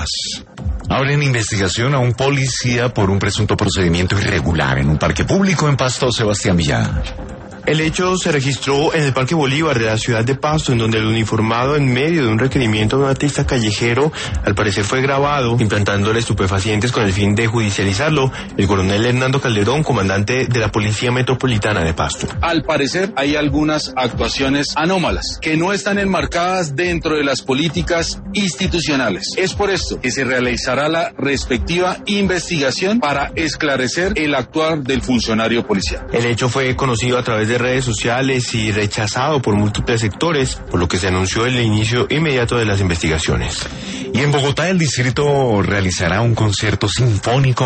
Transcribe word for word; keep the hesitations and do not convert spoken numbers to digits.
Paz. Abren investigación a un policía por un presunto procedimiento irregular en un parque público en Pasto, Sebastián Villada. El hecho se registró en el Parque Bolívar de la ciudad de Pasto, en donde el uniformado, en medio de un requerimiento de un artista callejero, al parecer fue grabado implantándole estupefacientes con el fin de judicializarlo. El coronel Hernando Calderón, comandante de la Policía Metropolitana de Pasto. Al parecer hay algunas actuaciones anómalas que no están enmarcadas dentro de las políticas institucionales. Es por esto que se realizará la respectiva investigación para esclarecer el actuar del funcionario policial. El hecho fue conocido a través de redes sociales y rechazado por múltiples sectores, por lo que se anunció el inicio inmediato de las investigaciones. Y en Bogotá el distrito realizará un concierto sinfónico